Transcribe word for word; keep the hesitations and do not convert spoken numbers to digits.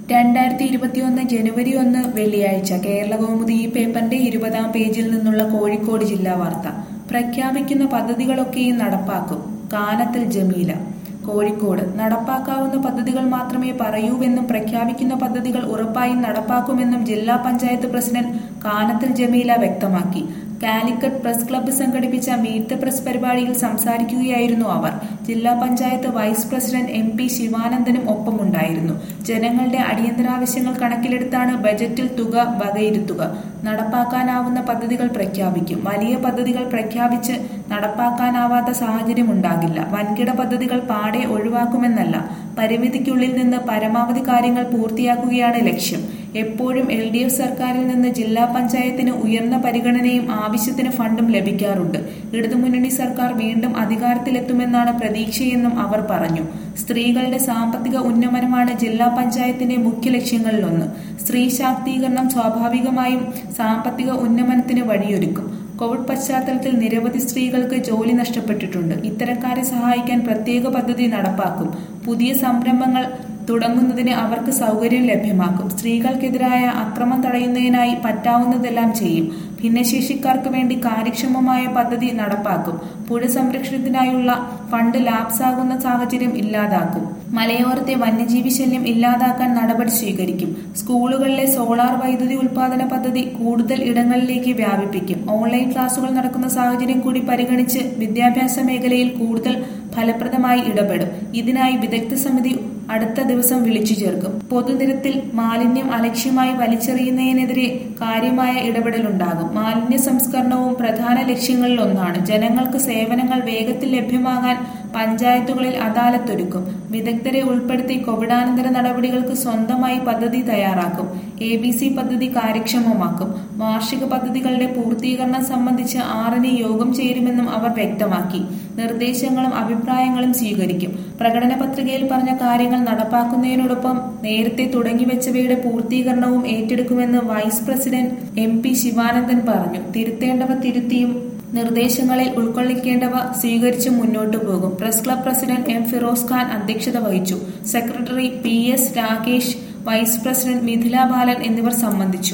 രണ്ടായിരത്തി ഇരുപത്തിയൊന്ന് ജനുവരി ഒന്ന് വെള്ളിയാഴ്ച കേരളകൗമുദി ഈ പേപ്പറിന്റെ ഇരുപതാം പേജിൽ നിന്നുള്ള കോഴിക്കോട് ജില്ലാ വാർത്ത. പ്രഖ്യാപിക്കുന്ന പദ്ധതികളൊക്കെയും നടപ്പാക്കും. കാനത്തിൽ ജമീല. കോഴിക്കോട് നടപ്പാക്കാവുന്ന പദ്ധതികൾ മാത്രമേ പറയൂവെന്നും പ്രഖ്യാപിക്കുന്ന പദ്ധതികൾ ഉറപ്പായും നടപ്പാക്കുമെന്നും ജില്ലാ പഞ്ചായത്ത് പ്രസിഡന്റ് കാനത്തിൽ ജമീല വ്യക്തമാക്കി. കാലിക്കറ്റ് പ്രസ് ക്ലബ്ബ് സംഘടിപ്പിച്ച മീറ്റ് ദ പ്രസ് പരിപാടിയിൽ സംസാരിക്കുകയായിരുന്നു അവർ. ജില്ലാ panchayat vice president M P ശിവാനന്ദനും ഒപ്പമുണ്ടായിരുന്നു. ജനങ്ങളുടെ അടിയന്തരാവശ്യങ്ങൾ കണക്കിലെടുത്താണ് ബജറ്റിൽ തുക വകയിരുത്തുക. നടപ്പാക്കാനാവുന്ന പദ്ധതികൾ പ്രഖ്യാപിക്കും. വലിയ പദ്ധതികൾ പ്രഖ്യാപിച്ച് നടപ്പാക്കാനാവാത്ത സാഹചര്യം ഉണ്ടാകില്ല. വൻകിട പദ്ധതികൾ പാടെ ഒഴിവാക്കുമെന്നല്ല, പരിമിതിക്കുള്ളിൽ നിന്ന് പരമാവധി കാര്യങ്ങൾ പൂർത്തിയാക്കുകയാണ് ലക്ഷ്യം. എപ്പോഴും എൽ ഡി എഫ് സർക്കാരിൽ നിന്ന് ജില്ലാ പഞ്ചായത്തിന് ഉയർന്ന പരിഗണനയും ആവശ്യത്തിന് ഫണ്ടും ലഭിക്കാറുണ്ട്. ഇടതുമുന്നണി സർക്കാർ വീണ്ടും അധികാരത്തിലെത്തുമെന്നാണ് പ്രതീക്ഷയെന്നും അവർ പറഞ്ഞു. സ്ത്രീകളുടെ സാമ്പത്തിക ഉന്നമനമാണ് ജില്ലാ പഞ്ചായത്തിന്റെ മുഖ്യ ലക്ഷ്യങ്ങളിലൊന്ന്. സ്ത്രീ ശാക്തീകരണം സ്വാഭാവികമായും സാമ്പത്തിക ഉന്നമനത്തിന് വഴിയൊരുക്കും. കോവിഡ് പശ്ചാത്തലത്തിൽ നിരവധി സ്ത്രീകൾക്ക് ജോലി നഷ്ടപ്പെട്ടിട്ടുണ്ട്. ഇത്തരക്കാരെ സഹായിക്കാൻ പ്രത്യേക പദ്ധതി നടപ്പാക്കും. പുതിയ സംരംഭങ്ങൾ തുടങ്ങുന്നതിന് അവർക്ക് സൗകര്യം ലഭ്യമാക്കും. സ്ത്രീകൾക്കെതിരായ അക്രമം തടയുന്നതിനായി പറ്റാവുന്നതെല്ലാം ചെയ്യും. ഭിന്നശേഷിക്കാർക്ക് വേണ്ടി കാര്യക്ഷമമായ പദ്ധതി നടപ്പാക്കും. പുഴ സംരക്ഷണത്തിനായുള്ള ഫണ്ട് ലാപ്സാകുന്ന സാഹചര്യം ഇല്ലാതാക്കും. മലയോരത്തെ വന്യജീവി ശല്യം ഇല്ലാതാക്കാൻ നടപടി സ്വീകരിക്കും. സ്കൂളുകളിലെ സോളാർ വൈദ്യുതി ഉൽപാദന പദ്ധതി കൂടുതൽ ഇടങ്ങളിലേക്ക് വ്യാപിപ്പിക്കും. ഓൺലൈൻ ക്ലാസുകൾ നടക്കുന്ന സാഹചര്യം കൂടി പരിഗണിച്ച് വിദ്യാഭ്യാസ മേഖലയിൽ കൂടുതൽ ഫലപ്രദമായി ഇടപെടും. ഇതിനായി വിദഗ്ധ സമിതി അടുത്ത ദിവസം വിളിച്ചു ചേർക്കും. പൊതുനിരത്തിൽ മാലിന്യം അലക്ഷ്യമായി വലിച്ചെറിയുന്നതിനെതിരെ കാര്യമായ ഇടപെടലുണ്ടാകും. മാലിന്യ സംസ്കരണവും പ്രധാന ലക്ഷ്യങ്ങളിൽ ഒന്നാണ്. ജനങ്ങൾക്ക് സേവനങ്ങൾ വേഗത്തിൽ ലഭ്യമാകാൻ പഞ്ചായത്തുകളിൽ അദാലത്തൊരുക്കും. വിദഗ്ധരെ ഉൾപ്പെടുത്തി കോവിഡാനന്തര നടപടികൾക്ക് സ്വന്തമായി പദ്ധതി തയ്യാറാക്കും. എ ബി സി പദ്ധതി കാര്യക്ഷമമാക്കും. വാർഷിക പദ്ധതികളുടെ പൂർത്തീകരണം സംബന്ധിച്ച് ആറിന് യോഗം ചേരുമെന്നും അവർ വ്യക്തമാക്കി. നിർദ്ദേശങ്ങളും അഭിപ്രായങ്ങളും സ്വീകരിക്കും. പ്രകടന പത്രികയിൽ പറഞ്ഞ കാര്യങ്ങൾ നടപ്പാക്കുന്നതിനോടൊപ്പം നേരത്തെ തുടങ്ങിവെച്ചവയുടെ പൂർത്തീകരണവും ഏറ്റെടുക്കുമെന്ന് vice president M P Sivanandan പറഞ്ഞു. തിരുത്തേണ്ടവ തിരുത്തിയും നിർദ്ദേശങ്ങളിൽ ഉൾക്കൊള്ളിക്കേണ്ടവ സ്വീകരിച്ച് മുന്നോട്ടു പോകും. Press club president M Firoz Khan അധ്യക്ഷത വഹിച്ചു. Secretary P S Rakesh, vice president Mithila Balan എന്നിവർ സംബന്ധിച്ചു.